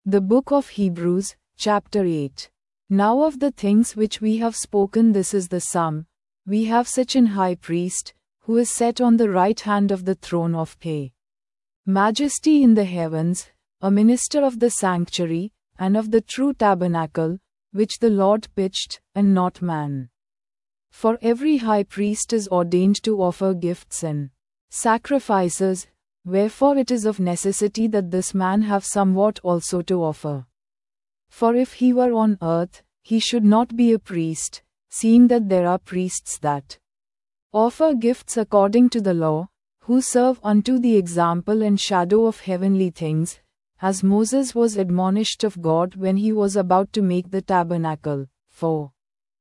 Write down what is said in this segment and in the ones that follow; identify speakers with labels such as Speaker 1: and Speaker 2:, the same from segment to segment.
Speaker 1: The Book of Hebrews, chapter 8. Now of the things which we have spoken, this is the sum. We have such an high priest, who is set on the right hand of the throne of majesty in the heavens, a minister of the sanctuary, and of the true tabernacle, which the Lord pitched, and not man. For every high priest is ordained to offer gifts and sacrifices, wherefore it is of necessity that this man have somewhat also to offer. For if he were on earth, he should not be a priest, seeing that there are priests that offer gifts according to the law, who serve unto the example and shadow of heavenly things, as Moses was admonished of God when he was about to make the tabernacle. For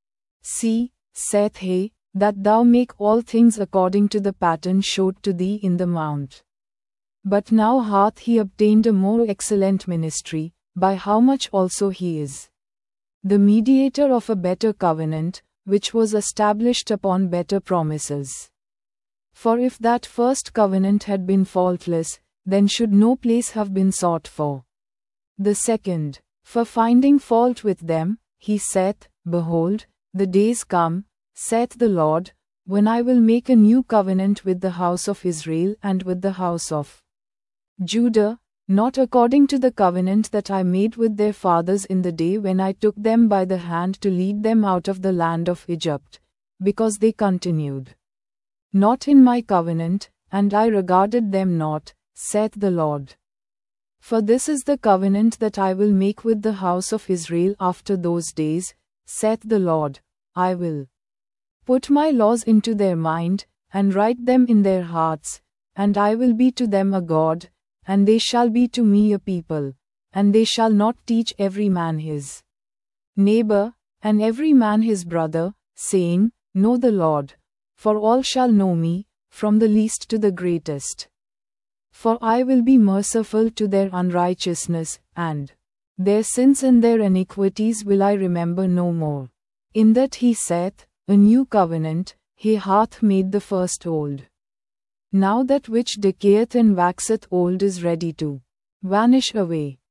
Speaker 1: see, saith he, that thou make all things according to the pattern showed to thee in the mount. But now hath he obtained a more excellent ministry, by how much also he is the mediator of a better covenant, which was established upon better promises. For if that first covenant had been faultless, then should no place have been sought for the second. For finding fault with them, he saith, Behold, the days come, saith the Lord, when I will make a new covenant with the house of Israel and with the house of Judah, not according to the covenant that I made with their fathers in the day when I took them by the hand to lead them out of the land of Egypt, because they continued not in my covenant, and I regarded them not, saith the Lord. For this is the covenant that I will make with the house of Israel after those days, saith the Lord. I will put my laws into their mind, and write them in their hearts, and I will be to them a God, and they shall be to me a people, and they shall not teach every man his neighbor, and every man his brother, saying, Know the Lord, for all shall know me, from the least to the greatest. For I will be merciful to their unrighteousness, and their sins and their iniquities will I remember no more. In that he saith, A new covenant, he hath made the first old. Now that which decayeth and waxeth old is ready to vanish away.